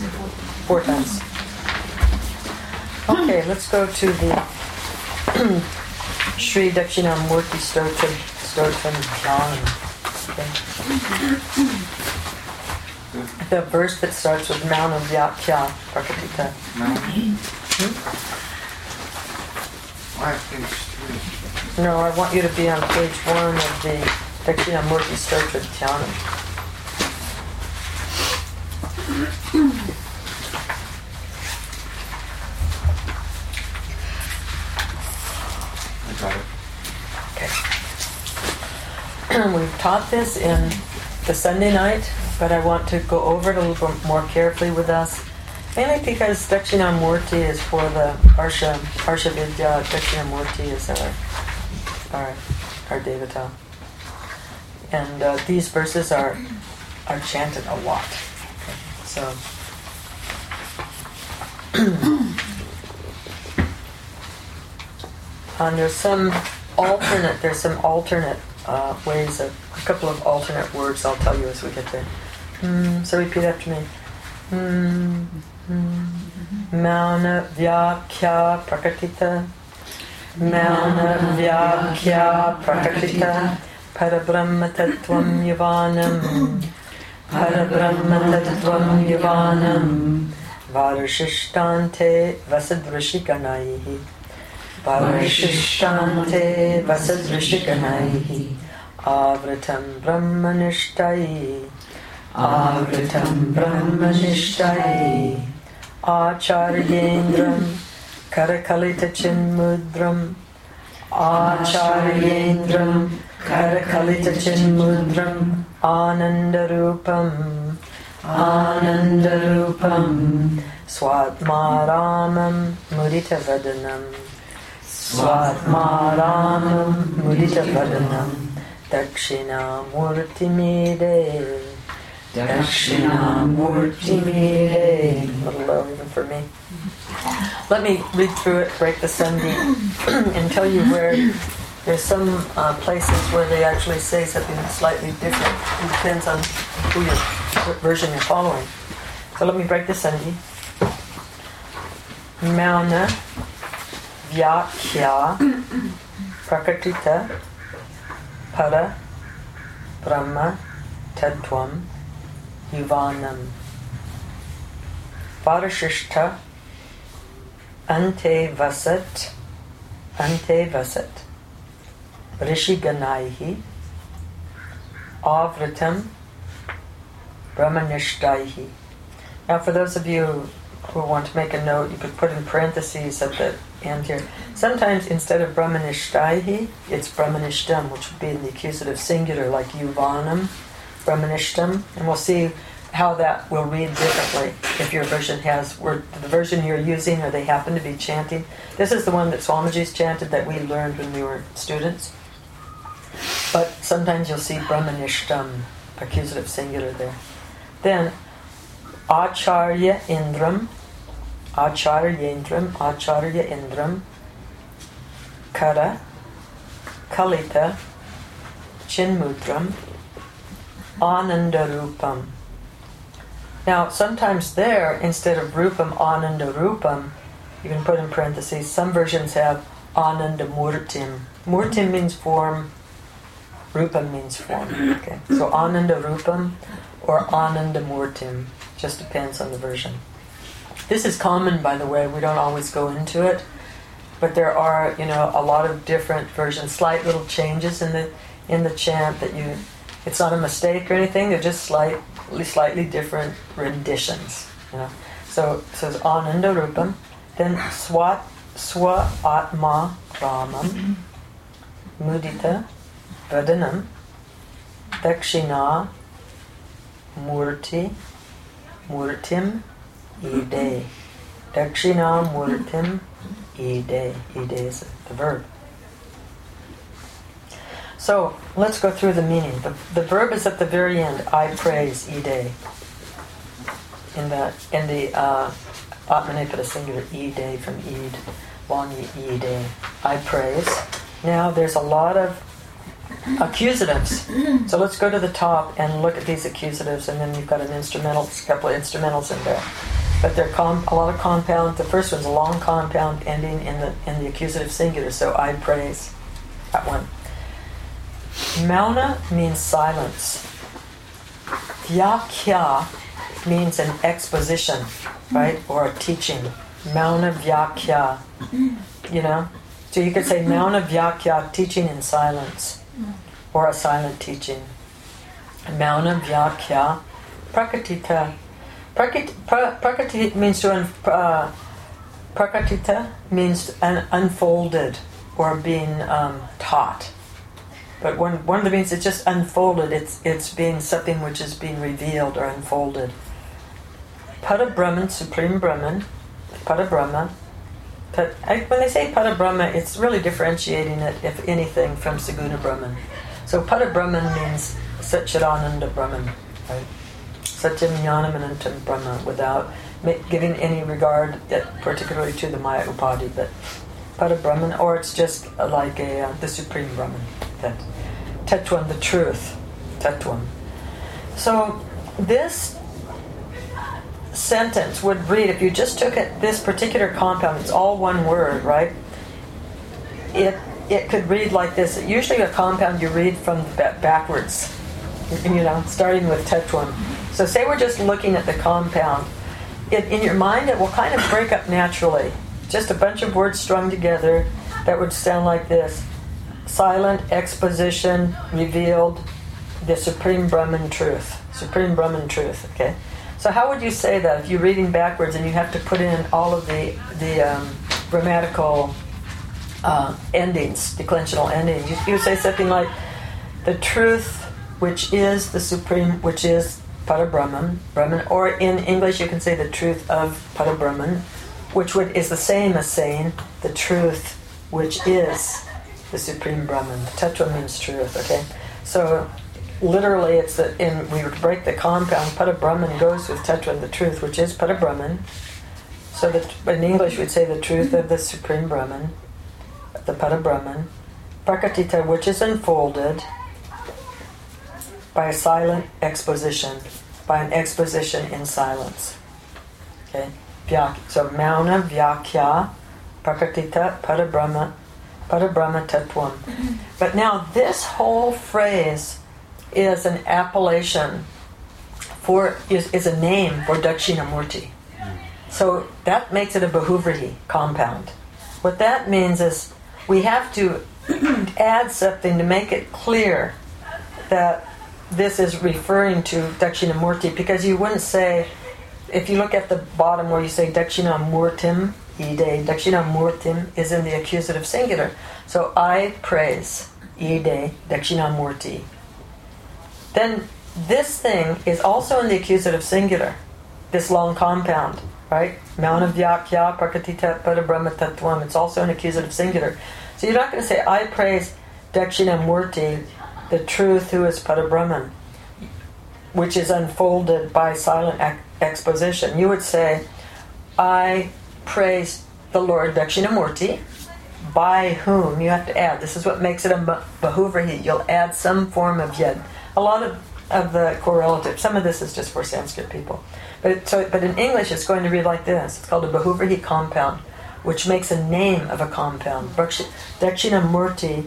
4 times. Okay, let's go to the Sri Dakshinamurti Stotram Dhyanam. Okay. The verse that starts with Mauna Vyakya Prakatita. Why page 3? No, I want you to be on page 1 of the Dakshinamurti Stotram Dhyanam. Got it. Okay. We've taught this in the Sunday night, but I want to go over it a little bit more carefully with us. Mainly because Dakshinamurti is for the Harsha Vidya. Dakshinamurti is our Devata. And these verses are chanted a lot. Okay. So and there's some alternate ways of a couple of alternate words I'll tell you as we get there. So repeat after me. Mauna Vyakya Prakatita. Mauna Vyakya Prakatita. Parabrahma Tattvam Yavanam. Parabrahma Tattvam Yavanam. Varashishtante Vasadrishikanaihi. Varashishtante Vasadrishikanaihi. Avritam Brahmanishtai. Avritam Brahmanishtai. Acharyendram Karakalita Chinmudram. Acharyendram Karakalita Chinmudram. Anandarupam. Anandarupam. Swatmaramam Mudita Vadanam. Swatmaramam Mudita Vadanam. Dakshinamurtimide. Dakshinamurtimide. A little low even for me. Let me read through it, break the Sandhi, and tell you where there's some places where they actually say something slightly different. It depends on what version you're following. So let me break the Sandhi. Mauna Vyakya Prakatita Para Brahma Tattvam Yuvanam Varashishta Ante Vasat Rishiganaihi Avritam Brahmanishtaihi. Now for those of you who want to make a note, you could put in parentheses at the end here. Sometimes instead of Brahmanishtaihi, it's Brahmanishtam, which would be in the accusative singular, like Yuvanam, Brahmanishtam, and we'll see how that will read differently if your version has the version you're using, or they happen to be chanting. This is the one that Swamiji's chanted that we learned when we were students. But sometimes you'll see Brahmanishtam, accusative singular there. Then Acharya Indram, Kara, Kalita, Chinmudram, Anandarupam. Now, sometimes there, instead of Rupam, Anandarupam, you can put in parentheses, some versions have Anandamurtim. Murtim means form, Rupam means form. Okay, so Anandarupam or Anandamurtim. Just depends on the version. This is common, by the way. We don't always go into it, but there are, a lot of different versions, slight little changes in the chant that you. It's not a mistake or anything. They're just slightly different renditions. So it says Anandarupam, then Swa Atma Ramam, Mudita Vadanam, Dakshina Murtim Ide. Dakshina Murtim Ide. Ide is the verb. So let's go through the meaning. The verb is at the very end. I praise Ide. In the Atmanepada singular, Ide from Id, Vani Ide. I praise. Now there's a lot of accusatives. So let's go to the top and look at these accusatives, and then you've got a couple of instrumentals in there. but they're a lot of compound. The first one's a long compound ending in the accusative singular, so I praise. That one. Mauna means silence. Vyakya means an exposition, right? Or a teaching. Mauna Vyakya. You know? So you could say Mauna Vyakya, teaching in silence. Or a silent teaching. Mauna Vyakya. Prakatita. Prakatita means prakatita means unfolded or being taught. But one of the means it's just unfolded. It's being something which is being revealed or unfolded. Parabrahman, Supreme Brahman, Parabrahma. When they say Parabrahma, it's really differentiating it, if anything, from Saguna Brahman. So Parabrahman means Satchidananda Brahman, right? Satyam Jnanam Anantam Brahma, without giving any regard, particularly to the Maya Upadhi, but Parabrahman, or it's just like the Supreme Brahman, that Tatvam, the truth, Tatvam. So this sentence would read, if you just took it, this particular compound, it's all one word, right? It could read like this. Usually a compound you read from backwards, starting with Tatvam. So say we're just looking at the compound. In your mind it will kind of break up naturally. Just a bunch of words strung together that would sound like this. Silent, exposition, revealed, the Supreme Brahman truth. Supreme Brahman truth, okay? So how would you say that if you're reading backwards and you have to put in all of the grammatical endings, declensional endings? You would say something like, the truth which is the Supreme, which is Parabrahman, Brahman, or in English you can say the truth of Parabrahman, which is the same as saying the truth which is the Supreme Brahman. Tattva means truth, okay? So literally it's we would break the compound, Parabrahman goes with Tattva, the truth, which is Parabrahman. So that in English we'd say the truth of the Supreme Brahman, the Parabrahman. Prakatita, which is unfolded by a silent exposition, by an exposition in silence. Okay? So Mauna Vyakya Prakatita Parabrahma Tatvam. But now this whole phrase is an appellation is a name for Dakshinamurti. So that makes it a Bahuvrihi compound. What that means is we have to add something to make it clear that this is referring to Dakshinamurti, because you wouldn't say, if you look at the bottom where you say Dakshinamurtim, Ide, Dakshinamurtim is in the accusative singular. So I praise, Ide, Dakshinamurti. Then this thing is also in the accusative singular, this long compound, right? Mauna Vyakya Prakatita Parabrahma Tatvam, it's also an accusative singular. So you're not going to say, I praise Dakshinamurti, the truth who is Parabrahman, which is unfolded by silent exposition. You would say, I praise the Lord Dakshinamurti, by whom, you have to add, this is what makes it a Bahuvrihi, you'll add some form of yed. A lot of the correlative, some of this is just for Sanskrit people. But in English it's going to read like this. It's called a Bahuvrihi compound, which makes a name of a compound. Dakshinamurti,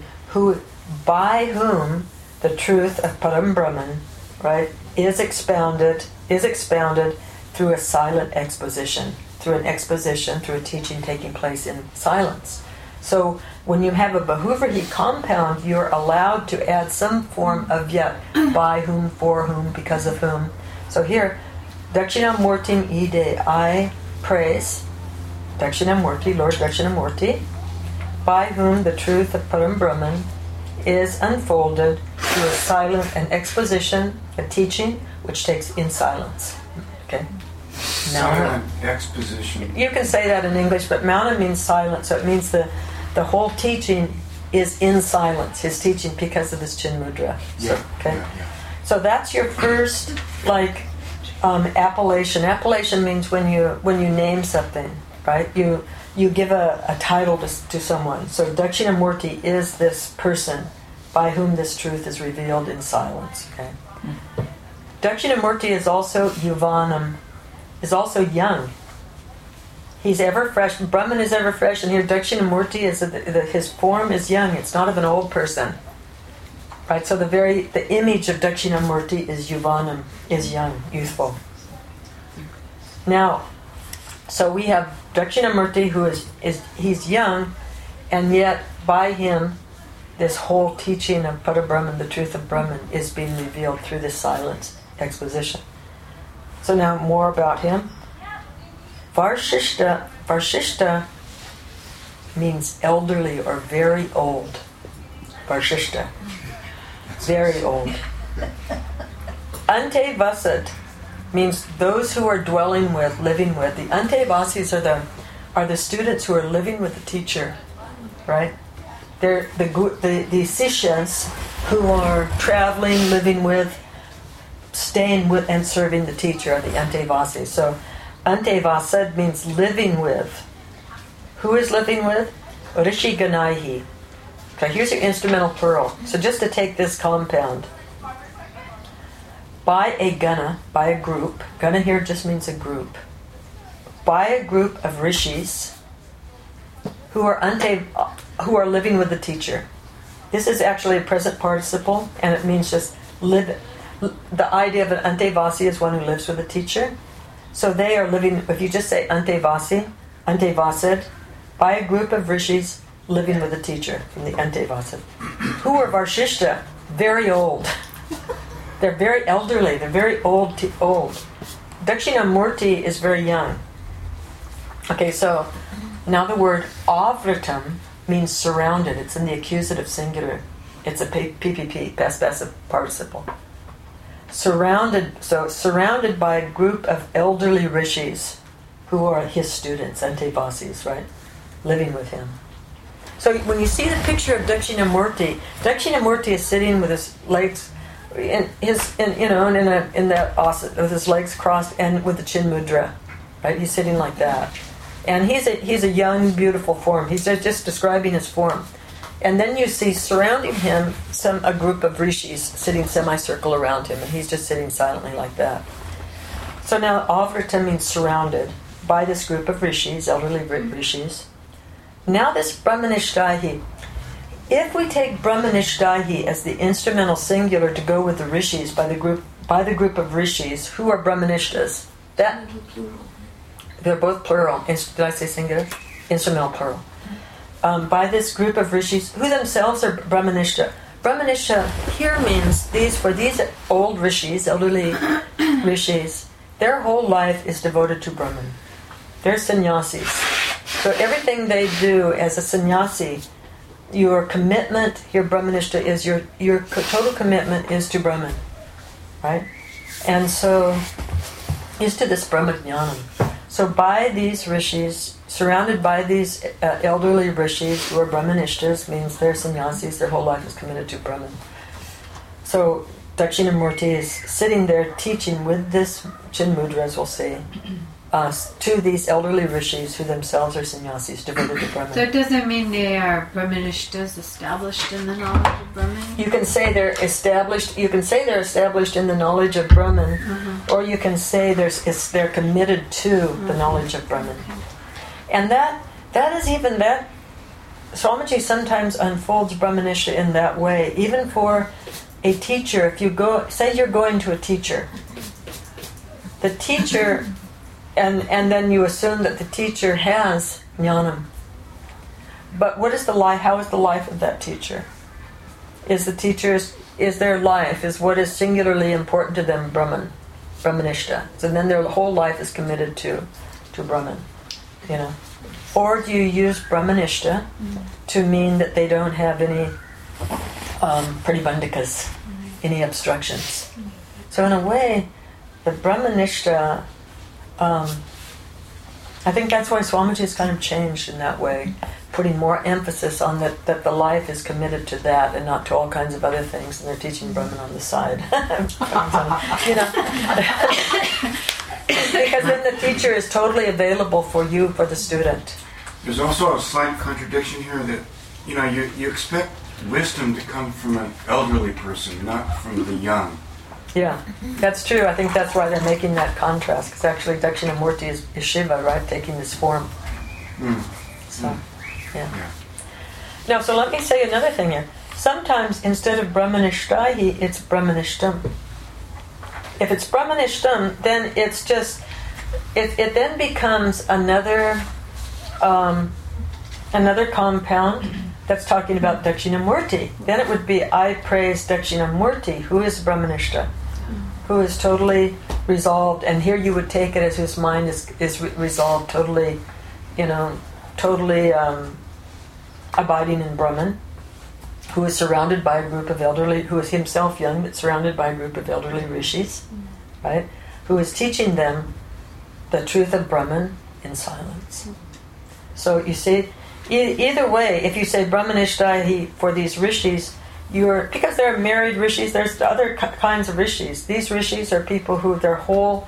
by whom the truth of Param Brahman, right, is expounded through a silent exposition, through a teaching taking place in silence. So when you have a Bahuvrihi compound, you're allowed to add some form of yet, by whom, for whom, because of whom. So here, Dakshinamurtim Ide, I praise Dakshinamurti, Lord Dakshinamurti, by whom the truth of Param Brahman is unfolded through a silent, an exposition, a teaching, which takes in silence. Okay? Silent exposition. You can say that in English, but Mauna means silent, so it means the whole teaching is in silence, his teaching, because of this Chin Mudra. Yeah. So, okay? Yeah. So that's your first, appellation. Appellation means when you name something, right? You give a title to someone. So Dakshinamurti is this person by whom this truth is revealed in silence. Okay. Dakshinamurti is also Yuvanam, is also young. He's ever fresh. Brahman is ever fresh, and here Dakshinamurti is his form is young. It's not of an old person, right? So the image of Dakshinamurti is yuvanam, is young, youthful. Now, so we have Dakshinamurti who he's young, and yet by him, this whole teaching of Parabrahman, the truth of Brahman, is being revealed through this silence exposition. So now more about him. Varshishta means elderly or very old. Varshishta, very old. Antevasad means those who are dwelling with, living with. The Antevasis are the students who are living with the teacher, right? They're the Sishyas who are traveling, living with, staying with, and serving the teacher are the Antevasis. So Antevasad means living with. Who is living with? Rishi Ganaihi. Okay, here's your instrumental plural. So just to take this compound. By a gana, by a group. Gana here just means a group. By a group of rishis who are living with the teacher. This is actually a present participle, and it means just live. The idea of an antevasi is one who lives with a teacher. So they are living, if you just say antevasi, antevasad, by a group of rishis living with a teacher from the antevasad. Who are Varshishta? Very old. They're very elderly. They're very old. Dakshinamurti is very young. Okay, so now the word avritam means surrounded. It's in the accusative singular. It's a PPP, past passive participle. Surrounded by a group of elderly rishis who are his students, Antevasis, right? Living with him. So when you see the picture of Dakshinamurti is sitting with his legs with his legs crossed and with the chin mudra, right? He's sitting like that. And he's a young, beautiful form. He's just describing his form. And then you see surrounding him a group of rishis sitting semicircle around him, and he's just sitting silently like that. So now avrita means surrounded by this group of rishis, elderly rishis. Now this Brahmanishtahi. If we take Brahmanishtahi as the instrumental singular to go with the rishis by the group of rishis, who are Brahmanishtas? They're both plural. Did I say singular? Instrumental plural. By this group of rishis, who themselves are Brahmanishta. Brahmanishta here means these old rishis, elderly rishis, their whole life is devoted to Brahman. They're sannyasis. So everything they do as a sannyasi, your commitment here, Brahmanishta, is your total commitment is to Brahman, right? And so is to this Brahmajnanam. So by these rishis, surrounded by these elderly rishis who are Brahmanishtas, means they're sannyasis, their whole life is committed to Brahman. So Dakshinamurti is sitting there teaching with this chin mudra, as we'll see, to these elderly rishis who themselves are sannyasis, devoted to Brahman. So it doesn't mean they are Brahmanishtas established in the knowledge of Brahman? You can say they're established. You can say they're established in the knowledge of Brahman, or you can say they're committed to the knowledge of Brahman. And that is even that. Swamiji sometimes unfolds Brahmanishta in that way, even for a teacher. If you say you're going to a teacher, the teacher. And then you assume that the teacher has jnanam. But what is the life? How is the life of that teacher? Is their life, is what is singularly important to them Brahmanishta? So then their whole life is committed to Brahman, Or do you use Brahmanishta to mean that they don't have any pratibandhikas, any obstructions? So in a way, the Brahmanishta. I think that's why Swamiji has kind of changed in that way, putting more emphasis on that the life is committed to that and not to all kinds of other things, and they're teaching Brahman on the side. Because then the teacher is totally available for the student. There's also a slight contradiction here that, you expect wisdom to come from an elderly person, not from the young. Yeah, that's true. I think that's why they're making that contrast, because actually Dakshinamurti is Shiva, right, taking this form. So, yeah. Now, so let me say another thing here. Sometimes instead of Brahmanishtahi, it's Brahmanishtam. If it's Brahmanishtam, then it's just, it then becomes another compound that's talking about Dakshinamurti. Then it would be, I praise Dakshinamurti, who is Brahmanishta, who is totally resolved. And here you would take it as whose mind is resolved, totally, totally abiding in Brahman, who is surrounded by a group of elderly, who is himself young, but surrounded by a group of elderly rishis, right? Who is teaching them the truth of Brahman in silence. So you see, either way, if you say Brahmanishtahi for these rishis, because there are married rishis, there's other kinds of rishis. These rishis are people who their whole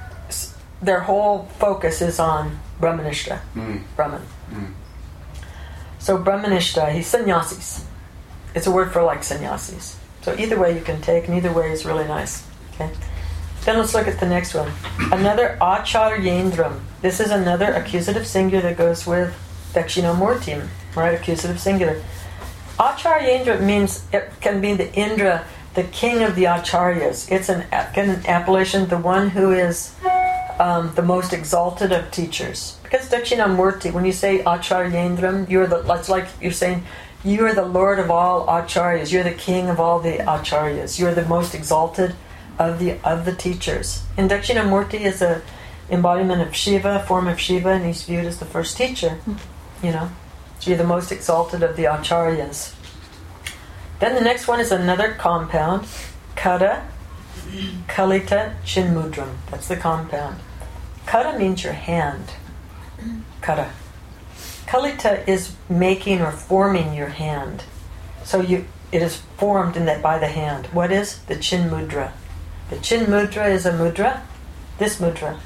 focus is on Brahmanishta, Brahman. So Brahmanishtahi, sannyasis. It's a word for like sannyasis. So either way you can take, and either way is really nice. Okay. Then let's look at the next one. Another acharyendram. This is another accusative singular that goes with Dakshinamurti, right? Accusative singular. Acharyendra means, it can be the Indra, the king of the acharyas. It's an appellation, the one who is the most exalted of teachers. Because Dakshinamurti, when you say acharyendram, it's like you're saying, you are the lord of all acharyas. You're the king of all the acharyas. You're the most exalted of the teachers. And Dakshinamurti is a embodiment of Shiva, form of Shiva, and he's viewed as the first teacher. So you're the most exalted of the acharyas. Then the next one is another compound, Kara, Kalita, Chinmudram. That's the compound. Kara means your hand. Kara. Kalita is making or forming your hand. So it is formed by the hand. What is? The Chin Mudra. The Chin Mudra is a mudra. This mudra.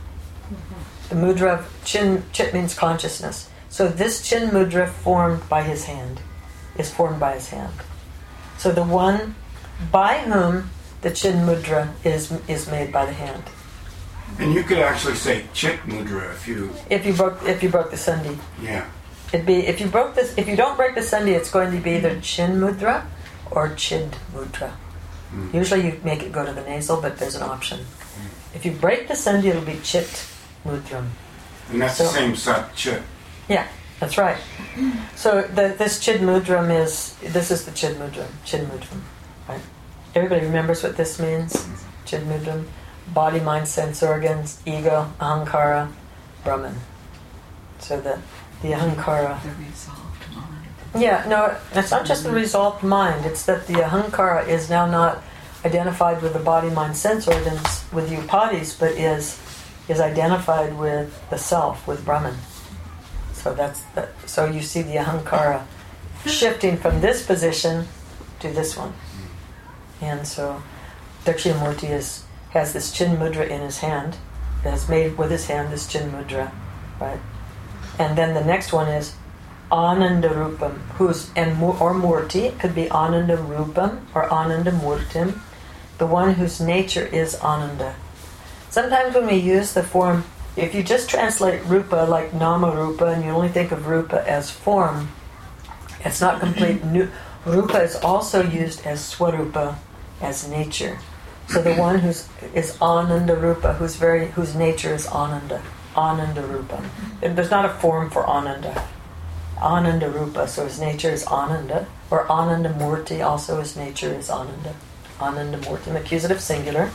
The mudra of Chin, Chit means consciousness. So this Chin Mudra formed by his hand is formed by his hand. So the one by whom the Chin Mudra is made by the hand. And you could actually say Chit Mudra if you broke the sandhi. Yeah. It'd be if you don't break the sandhi, it's going to be either Chin Mudra or Chid Mudra. Usually you make it go to the nasal, but there's an option. If you break the sandhi, it'll be Chit Mudram. And that's the same Sat Chit. Yeah, that's right. So this Chid Mudram is the Chid Mudram, right? Everybody remembers what this means? Chid Mudram. Body, mind, sense organs, ego, ahankara, Brahman. So the ahankara. The resolved mind. Yeah, no, it's not just the resolved mind. It's that the ahankara is now not identified with the body, mind, sense organs, with the upadis, but is identified with the self, with Brahman. So so you see the ahankara shifting from this position to this one. And so Dakshinamurti has this Chin Mudra in his hand, has made with his hand this Chin Mudra, right? And then the next one is Ananda Rupam, or Murti. It could be Ananda Rupam or Ananda Murtim, the one whose nature is Ananda. Sometimes when we use the form, if you just translate Rupa like Nama Rupa and you only think of Rupa as form, it's not complete. Rupa is also used as Swarupa, as nature. So the one is Ananda Rupa, whose nature is Ananda. Ananda Rupa. There's not a form for Ananda. Ananda Rupa, so his nature is Ananda. Or Ananda Murti, also his nature is Ananda. Ananda Murti, accusative singular.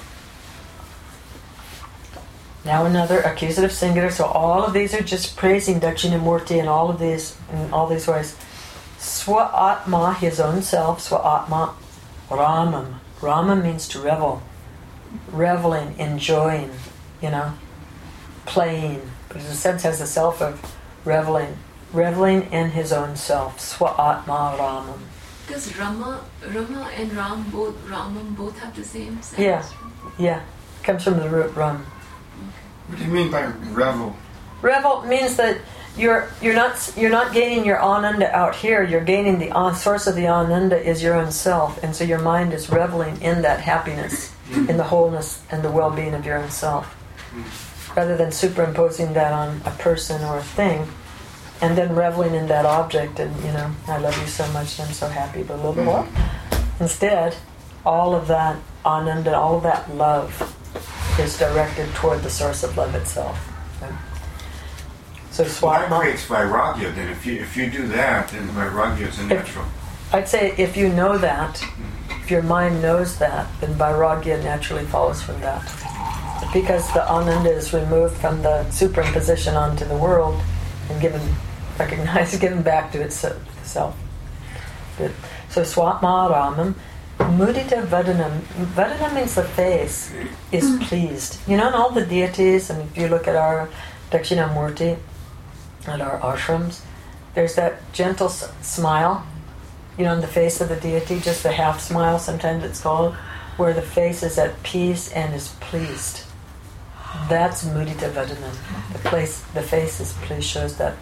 Now another accusative singular. So all of these are just praising Dakshinamurti in all these ways. Swa-atma, his own self. Swa-atma, Ramam. Rama means to revel. Reveling, enjoying, playing. But in a sense has the self of reveling. Reveling in his own self. Swa-atma Ramam. Does Rama and Ramam both have the same sense? Yeah. Comes from the root Ram. What do you mean by revel? Revel means that you're not gaining your ananda out here. You're gaining the source of the ananda is your own self, and so your mind is reveling in that happiness. in the wholeness and the well-being of your own self, rather than superimposing that on a person or a thing, and then reveling in that object and, I love you so much and I'm so happy, blah, blah, blah. Instead, all of that ananda, all of that love is directed toward the source of love itself. Okay? So That creates vairagya. Then if you do that, then vairagya is a natural. I'd say if you know that, if your mind knows that, then vairagya naturally follows from that. Because the ananda is removed from the superimposition onto the world and given back to itself. Good. So swatma ramam, mudita vadanam. Vadanam means the face is pleased. In all the deities, and if you look at our Dakshinamurti, at our ashrams, there's that gentle smile, on the face of the deity, just the half smile, sometimes it's called, where the face is at peace and is pleased. That's mudita vadanam. The face is pleased, shows that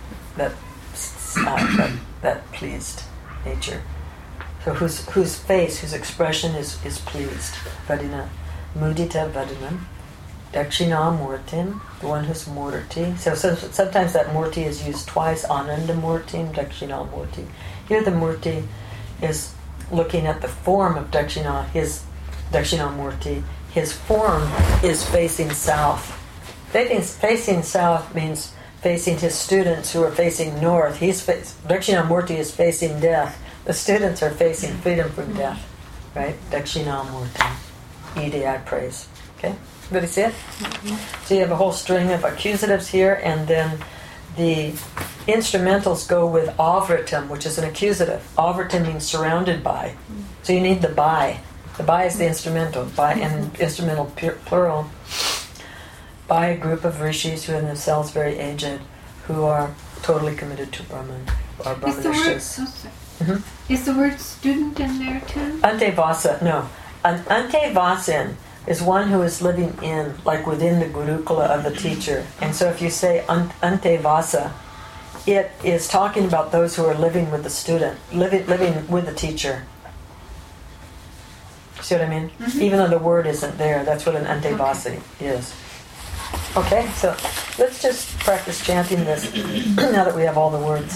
pleased nature. So whose face, whose expression is pleased. Vadina. Mudita vadanam. Dakshinamurtim, the one who's murti. So sometimes that murti is used twice. Ananda murtim, Dakshinamurti. Here the murti is looking at the form of his Dakshinamurti. His form is facing south. Facing south means facing his students who are facing north. Dakshinamurti is facing death. The students are facing freedom from death. Right? Dakshinamurti. Ide I praise. Okay? Everybody see it? Mm-hmm. So you have a whole string of accusatives here, and then the instrumentals go with avritam, which is an accusative. Avritam means surrounded by. So you need the by. The by is the instrumental. By and instrumental plural. By a group of rishis who are themselves very aged, who are totally committed to Brahman, or Brahmanishtas. Is the word student in there too? Antevasa, no. An antevasin is one who is living within the gurukula of the teacher. And so if you say antevasa, it is talking about those who are living with the student, living with the teacher. See what I mean? Mm-hmm. Even though the word isn't there, that's what an antevasi is. Okay, so let's just practice chanting this now that we have all the words.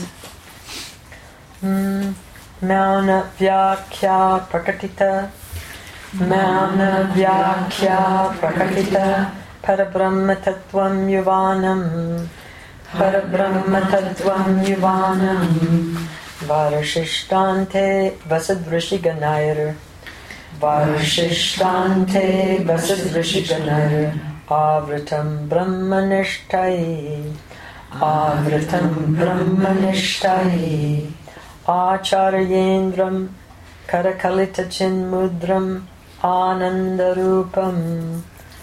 Mauna vyakya prakatita, Mauna vyakya prakatita, Parabrahma tattvam yuvanam, Parabrahma tattvam yuvanam, Varashishtante vasadvrishiganair, Varashishtante vasadvrishiganair, Avritam brahmanishtai, Avritam brahmanishtai, Acharyendram karakalita chinmudram anandarupam,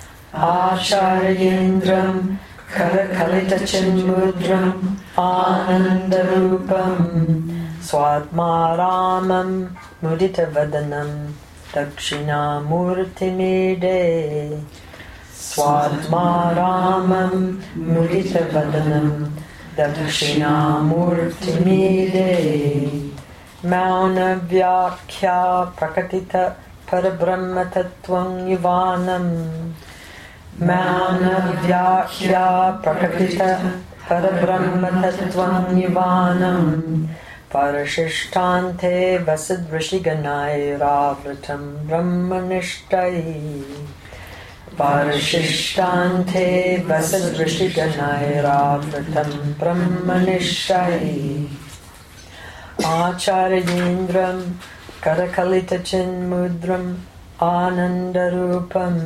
Acharyendram karakalita chinmudram anandarupam, Swatmaramam mudita vadanam dakshinamurtimide, Swatmaramam mudita vadanam dakshinamurtimide, Mauna vyakya prakatita parabrahma tattvam yuvanam, Mauna vyakya prakatita parabrahma tattvam yuvanam, Parashishtante vasadvrishiganair avritam brahmanishtai, Parashishtante vasadvrishiganair avritam brahmanishtai, Acharyendram karakalita chinmudram anandarupam,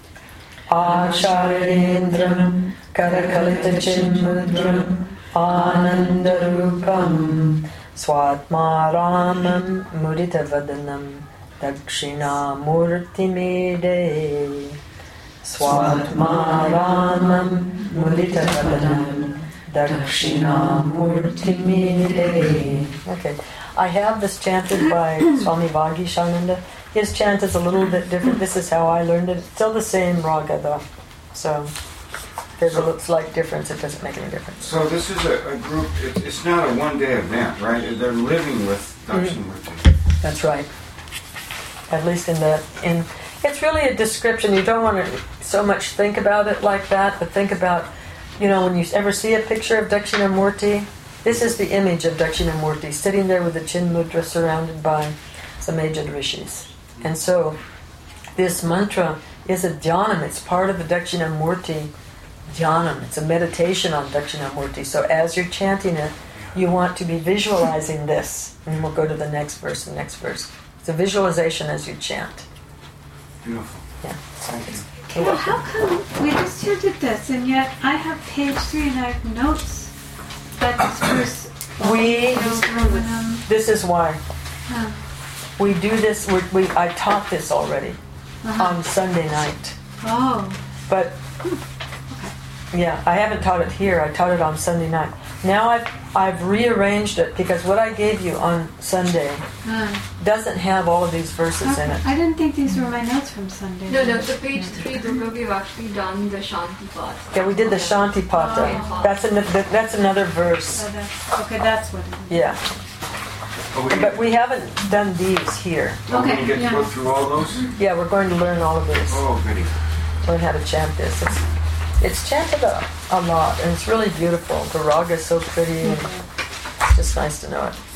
Acharyendram karakalita chinmudram anandarupam, Swatmaramam mudita vadanam dakshinamurtimide, Swatmaramam mudita vadanam dakshinamurtimide. Okay, I have this chanted by Swami Vagishananda. His chant is a little bit different. This is how I learned it. It's still the same raga though. So there's a slight difference. It doesn't make any difference. So this is a group, it's not a one-day event, right? They're living with Dakshinamurti. That's right. At least in It's really a description. You don't want to so much think about it like that, but think about, when you ever see a picture of Dakshinamurti, this is the image of Dakshinamurti, sitting there with the Chin Mudra surrounded by some aged rishis. And so, this mantra is a dhyanam. It's part of the Dakshinamurti dhyanam. It's a meditation on Dakshinamurti. So as you're chanting it, you want to be visualizing this. And we'll go to the next verse and next verse. It's a visualization as you chant. Beautiful. Yeah. Thank you. Well, how come we just chanted this, and yet I have page 3 and I have notes that this verse. This is why. Huh. We do this, I taught this already on Sunday night. Oh. But, yeah, I haven't taught it here. I taught it on Sunday night. Now I've rearranged it because what I gave you on Sunday doesn't have all of these verses in it. I didn't think these were my notes from Sunday. No, the page 3, Durga, we've actually done the Shanti part. Yeah, we did the Shanti Pata. Oh. That's another verse. That's what it is. Yeah. But we haven't done these here. Are we going to get to go through all those? Yeah, we're going to learn all of this. Oh, goody. Learn how to chant this. It's chanted a lot, and it's really beautiful. The raga is so pretty, and it's just nice to know it.